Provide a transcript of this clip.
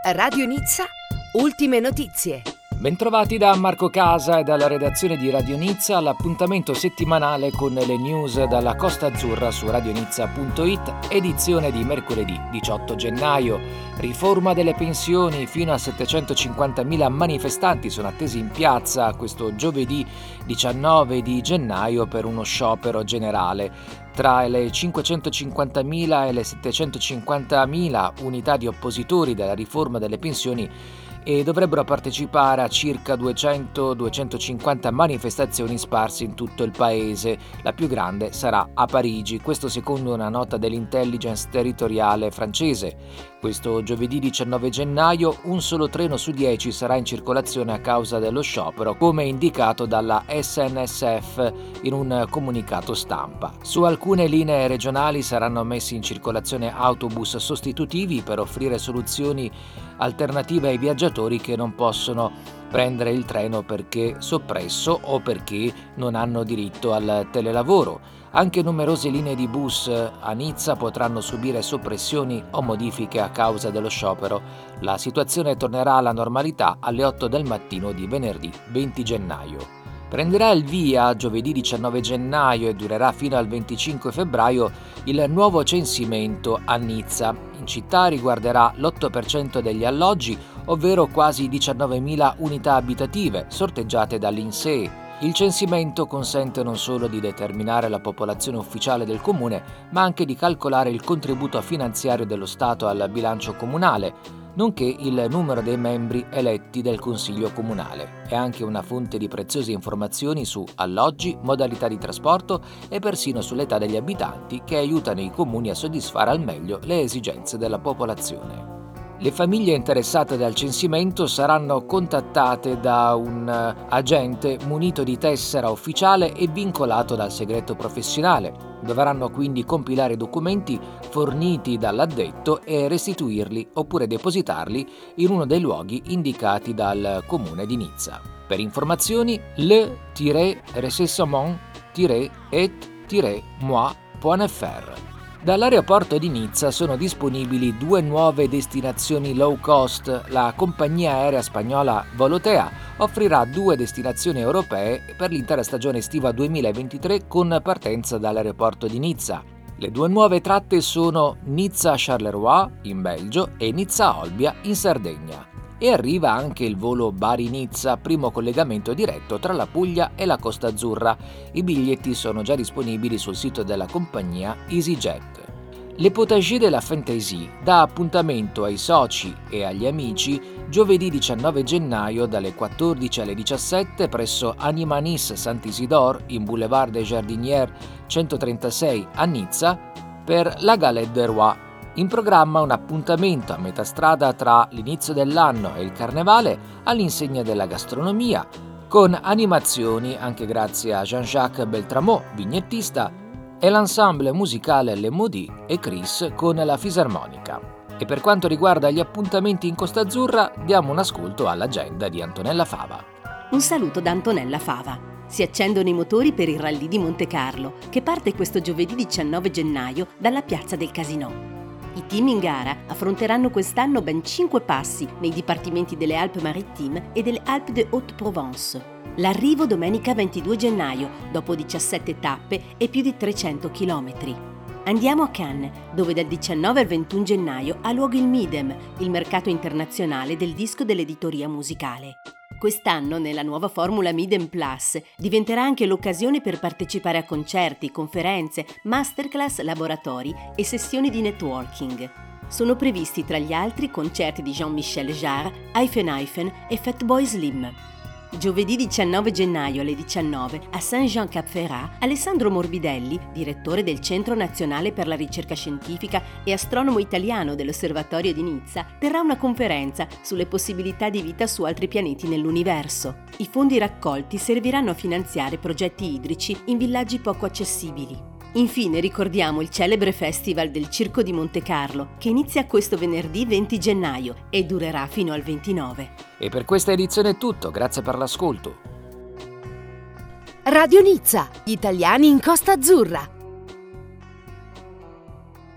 Radio Nizza, ultime notizie. Bentrovati da Marco Casa e dalla redazione di Radio Nizza all'appuntamento settimanale con le news dalla Costa Azzurra su radionizza.it, edizione di mercoledì 18 gennaio. Riforma delle pensioni, fino a 750.000 manifestanti sono attesi in piazza questo giovedì 19 di gennaio per uno sciopero generale. Tra le 550.000 e le 750.000 unità di oppositori della riforma delle pensioni e dovrebbero partecipare a circa 200-250 manifestazioni sparse in tutto il paese. La più grande sarà a Parigi, questo secondo una nota dell'intelligence territoriale francese. Questo giovedì 19 gennaio un solo treno su 10 sarà in circolazione a causa dello sciopero, come indicato dalla SNSF in un comunicato stampa. Su alcune linee regionali saranno messi in circolazione autobus sostitutivi per offrire soluzioni alternative ai viaggiatori che non possono prendere il treno perché soppresso o perché non hanno diritto al telelavoro. Anche numerose linee di bus a Nizza potranno subire soppressioni o modifiche a causa dello sciopero. La situazione tornerà alla normalità alle 8 del mattino di venerdì 20 gennaio. Prenderà il via giovedì 19 gennaio e durerà fino al 25 febbraio il nuovo censimento a Nizza. In città riguarderà l'8% degli alloggi, ovvero quasi 19.000 unità abitative sorteggiate dall'INSEE. Il censimento consente non solo di determinare la popolazione ufficiale del comune, ma anche di calcolare il contributo finanziario dello Stato al bilancio comunale, nonché il numero dei membri eletti del Consiglio comunale. È anche una fonte di preziose informazioni su alloggi, modalità di trasporto e persino sull'età degli abitanti, che aiutano i comuni a soddisfare al meglio le esigenze della popolazione. Le famiglie interessate dal censimento saranno contattate da un agente munito di tessera ufficiale e vincolato dal segreto professionale. Dovranno quindi compilare i documenti forniti dall'addetto e restituirli oppure depositarli in uno dei luoghi indicati dal comune di Nizza. Per informazioni le-recensement-et-moi.fr. Dall'aeroporto di Nizza sono disponibili 2 nuove destinazioni low cost. La compagnia aerea spagnola Volotea offrirà 2 destinazioni europee per l'intera stagione estiva 2023 con partenza dall'aeroporto di Nizza. Le 2 nuove tratte sono Nizza-Charleroi in Belgio e Nizza-Olbia in Sardegna. E arriva anche il volo Bari-Nizza, primo collegamento diretto tra la Puglia e la Costa Azzurra. I biglietti sono già disponibili sul sito della compagnia EasyJet. Le Potager de la Fantaisie dà appuntamento ai soci e agli amici giovedì 19 gennaio dalle 14 alle 17 presso Anima Nice Saint-Isidore in Boulevard des Jardinières 136 a Nizza per la Galette des Rois. In programma un appuntamento a metà strada tra l'inizio dell'anno e il carnevale all'insegna della gastronomia, con animazioni anche grazie a Jean-Jacques Beltramont, vignettista, e l'ensemble musicale Le Maudits e Chris con la fisarmonica. E per quanto riguarda gli appuntamenti in Costa Azzurra, diamo un ascolto all'agenda di Antonella Fava. Un saluto da Antonella Fava. Si accendono i motori per il Rallye di Montecarlo, che parte questo giovedì 19 gennaio dalla piazza del Casino. I team in gara affronteranno quest'anno ben 5 passi nei dipartimenti delle Alpes-Maritimes e delle Alpes de Haute-Provence. L'arrivo domenica 22 gennaio, dopo 17 tappe e più di 300 km. Andiamo a Cannes, dove dal 19 al 21 gennaio ha luogo il MIDEM, il mercato internazionale del disco dell'editoria musicale. Quest'anno, nella nuova formula Midem Plus, diventerà anche l'occasione per partecipare a concerti, conferenze, masterclass, laboratori e sessioni di networking. Sono previsti tra gli altri concerti di Jean-Michel Jarre, Hyphen Hyphen e Fatboy Slim. Giovedì 19 gennaio alle 19 a Saint-Jean-Cap-Ferrat, Alessandro Morbidelli, direttore del Centro Nazionale per la Ricerca Scientifica e astronomo italiano dell'Osservatorio di Nizza, terrà una conferenza sulle possibilità di vita su altri pianeti nell'universo. I fondi raccolti serviranno a finanziare progetti idrici in villaggi poco accessibili. Infine ricordiamo il celebre Festival del Circo di Montecarlo, che inizia questo venerdì 20 gennaio e durerà fino al 29. E per questa edizione è tutto, grazie per l'ascolto. Radio Nizza, gli italiani in Costa Azzurra.